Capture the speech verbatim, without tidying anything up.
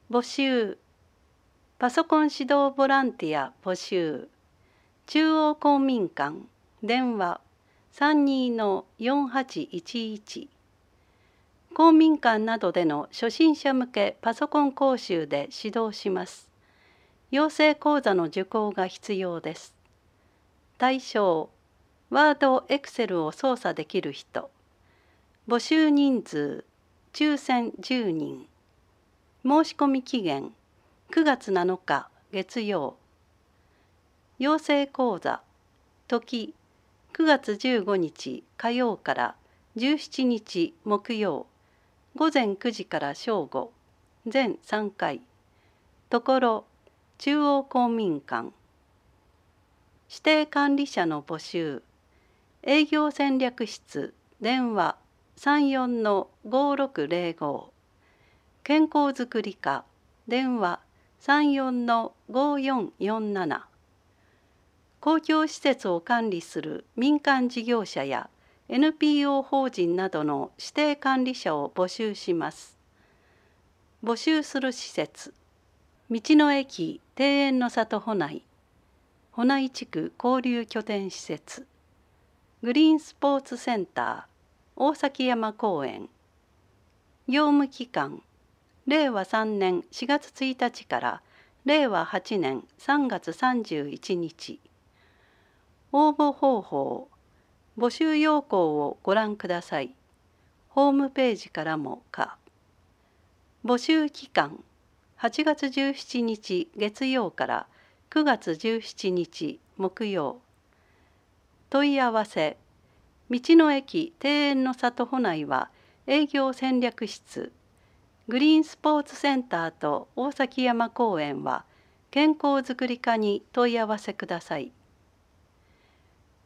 募集。パソコン指導ボランティア募集。中央公民館。電話 さんにーのよんはちいちいち。公民館などでの初心者向けパソコン講習で指導します。養成講座の受講が必要です。対象、ワード、エクセルを操作できる人。募集人数、抽選じゅうにん。申し込み期限、くがつなのか月曜。養成講座、時、くがつじゅうごにち火曜からじゅうしちにち木曜。午前くじから正午。全さんかい。ところ、中央公民館。指定管理者の募集。営業戦略室。電話 さんよんのごろくぜろご。健康づくり課。電話 さんよんのごよんよんなな。公共施設を管理する民間事業者や エヌピーオー 法人などの指定管理者を募集します。募集する施設。道の駅庭園の里保内。保内地区交流拠点施設。グリーンスポーツセンター。大崎山公園。業務期間。れいわさんねんしがつついたちかられいわはちねんさんがつさんじゅういちにち。応募方法。募集要項をご覧ください。ホームページからもか。募集期間。はちがつじゅうしちにち月曜からくがつじゅうしちにち木曜。問い合わせ。道の駅庭園の里保内は営業戦略室。グリーンスポーツセンターと大崎山公園は健康づくり課に問い合わせください。